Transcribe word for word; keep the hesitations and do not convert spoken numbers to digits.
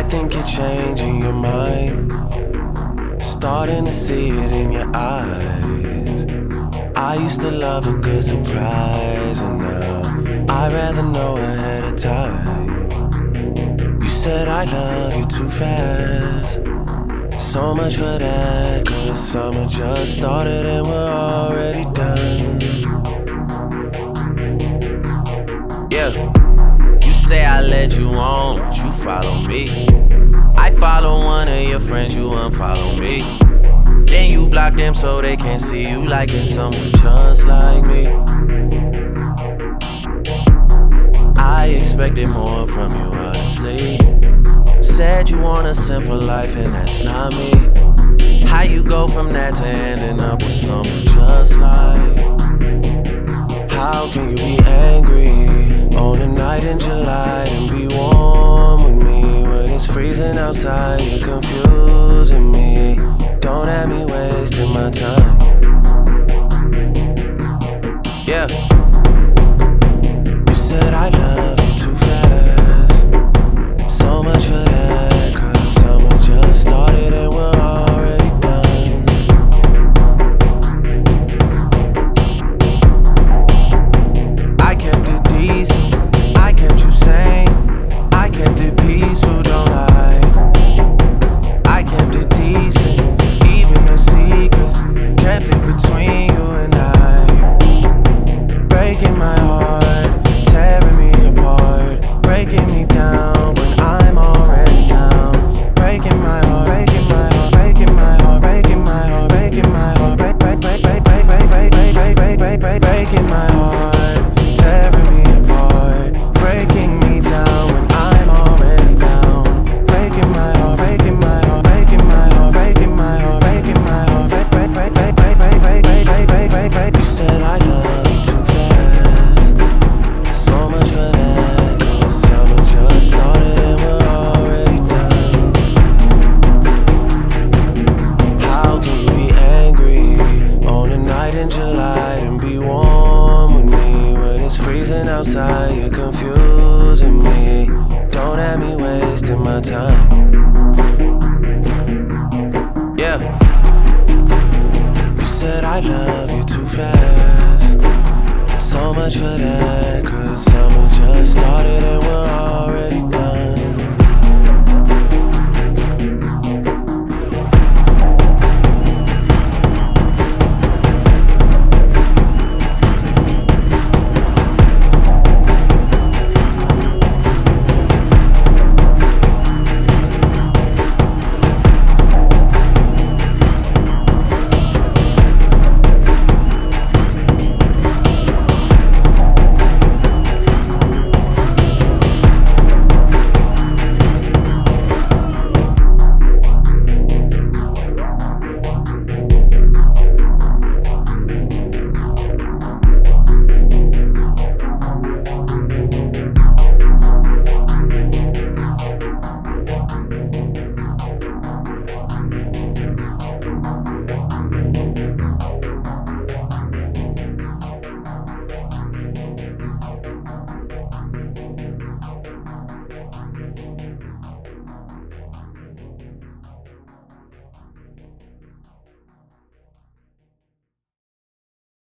think you're changing your mind, starting to see it in your eyes. I used to love a good surprise, and now I'd rather know ahead of time. You said I love you too fast, so much for that, cause summer just started and we're already done. Yeah, you say I led you on, but you follow me. I follow one of your friends, you unfollow me. Then you block them so they can't see you liking someone just like me. I expected more from you, honestly. Said you want a simple life and that's not me. How you go from that to ending up with someone just like? How can you be angry on a night in July and be warm with me when it's freezing outside? You're confusing me. Don't have me wasting my time. Yeah. You said I love you too fast, so much for that, cause summer just started and we're already done. I kept it decent, I kept you sane, I kept it peaceful, don't lie. I kept it decent, even the secrets, kept it between you and I. Breaking my heart, tearing me apart, breaking me down when I'm already down. Breaking my heart, breaking my heart, breaking my heart, breaking my heart, breaking my heart, break, break, break, break, break, break, break, break, break, break, break, breaking my heart, tearing me apart, breaking me down when I'm already down. Breaking my heart, breaking my heart, breaking my heart, breaking my heart, breaking my heart, break, break, break, break, break, break, break, break, break, break, break. You said I love you too fast, so much for that, cause summer just started and we're already done. How can you be angry on a night in July and be warm with me when it's freezing outside? You're confusing me. Don't have me wasting my time. Yeah. You said I love you too fast, so much for that, cause summer just started and we're already done.